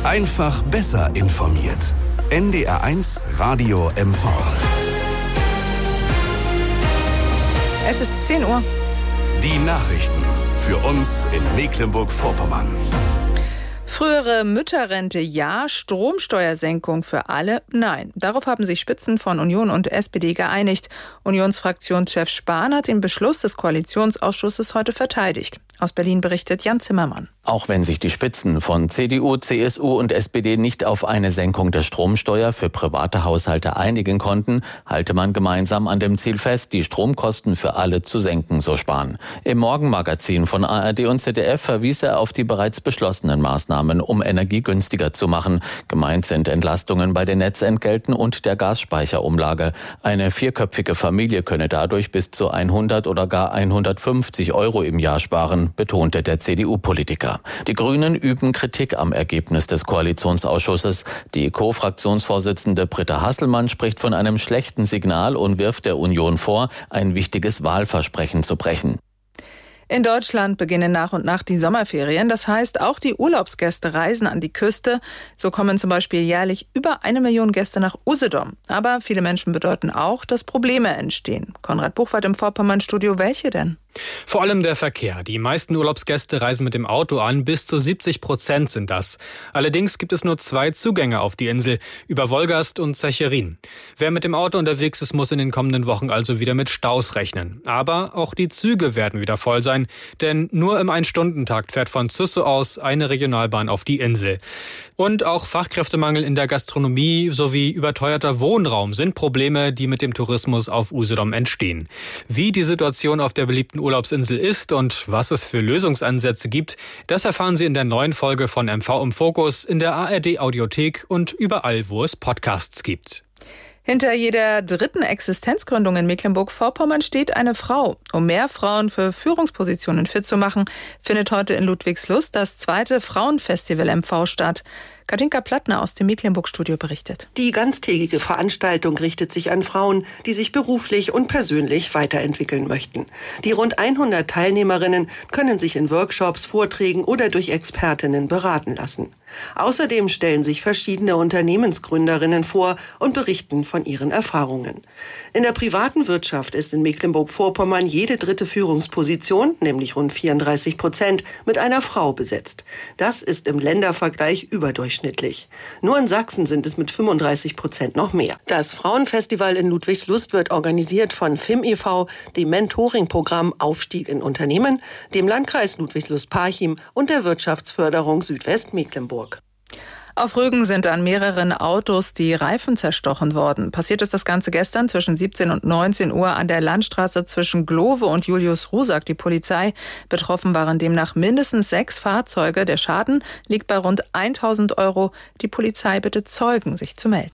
Einfach besser informiert. NDR1 Radio MV. Es ist 10 Uhr. Die Nachrichten für uns in Mecklenburg-Vorpommern. Frühere Mütterrente ja, Stromsteuersenkung für alle nein. Darauf haben sich Spitzen von Union und SPD geeinigt. Unionsfraktionschef Spahn hat den Beschluss des Koalitionsausschusses heute verteidigt. Aus Berlin berichtet Jan Zimmermann. Auch wenn sich die Spitzen von CDU, CSU und SPD nicht auf eine Senkung der Stromsteuer für private Haushalte einigen konnten, halte man gemeinsam an dem Ziel fest, die Stromkosten für alle zu senken, so Spahn. Im Morgenmagazin von ARD und ZDF verwies er auf die bereits beschlossenen Maßnahmen, um Energie günstiger zu machen. Gemeint sind Entlastungen bei den Netzentgelten und der Gasspeicherumlage. Eine vierköpfige Familie könne dadurch bis zu 100 oder gar 150 € im Jahr sparen, betonte der CDU-Politiker. Die Grünen üben Kritik am Ergebnis des Koalitionsausschusses. Die Co-Fraktionsvorsitzende Britta Hasselmann spricht von einem schlechten Signal und wirft der Union vor, ein wichtiges Wahlversprechen zu brechen. In Deutschland beginnen nach und nach die Sommerferien. Das heißt, auch die Urlaubsgäste reisen an die Küste. So kommen zum Beispiel jährlich über 1 Million Gäste nach Usedom. Aber viele Menschen bedeuten auch, dass Probleme entstehen. Konrad Buchwald im Vorpommern-Studio. Welche denn? Vor allem der Verkehr. Die meisten Urlaubsgäste reisen mit dem Auto an, bis zu 70% sind das. Allerdings gibt es nur 2 Zugänge auf die Insel, über Wolgast und Zecherin. Wer mit dem Auto unterwegs ist, muss in den kommenden Wochen also wieder mit Staus rechnen. Aber auch die Züge werden wieder voll sein, denn nur im 1-Stunden-Takt fährt von Züssow aus eine Regionalbahn auf die Insel. Und auch Fachkräftemangel in der Gastronomie sowie überteuerter Wohnraum sind Probleme, die mit dem Tourismus auf Usedom entstehen. Wie die Situation auf der beliebten Urlaubsinsel ist und was es für Lösungsansätze gibt, das erfahren Sie in der neuen Folge von MV im Fokus in der ARD-Audiothek und überall, wo es Podcasts gibt. Hinter jeder dritten Existenzgründung in Mecklenburg-Vorpommern steht eine Frau. Um mehr Frauen für Führungspositionen fit zu machen, findet heute in Ludwigslust das 2. Frauenfestival MV statt. Katinka Plattner aus dem Mecklenburg-Studio berichtet. Die ganztägige Veranstaltung richtet sich an Frauen, die sich beruflich und persönlich weiterentwickeln möchten. Die rund 100 Teilnehmerinnen können sich in Workshops, Vorträgen oder durch Expertinnen beraten lassen. Außerdem stellen sich verschiedene Unternehmensgründerinnen vor und berichten von ihren Erfahrungen. In der privaten Wirtschaft ist in Mecklenburg-Vorpommern jede dritte Führungsposition, nämlich rund 34%, mit einer Frau besetzt. Das ist im Ländervergleich überdurchschnittlich. Nur in Sachsen sind es mit 35% noch mehr. Das Frauenfestival in Ludwigslust wird organisiert von FIM e.V., dem Mentoring-Programm Aufstieg in Unternehmen, dem Landkreis Ludwigslust-Parchim und der Wirtschaftsförderung Südwestmecklenburg. Auf Rügen sind an mehreren Autos die Reifen zerstochen worden. Passiert ist das Ganze gestern zwischen 17 und 19 Uhr an der Landstraße zwischen Glove und Julius-Ruh, sagt die Polizei. Betroffen waren demnach mindestens 6 Fahrzeuge. Der Schaden liegt bei rund 1.000 €. Die Polizei bittet Zeugen, sich zu melden.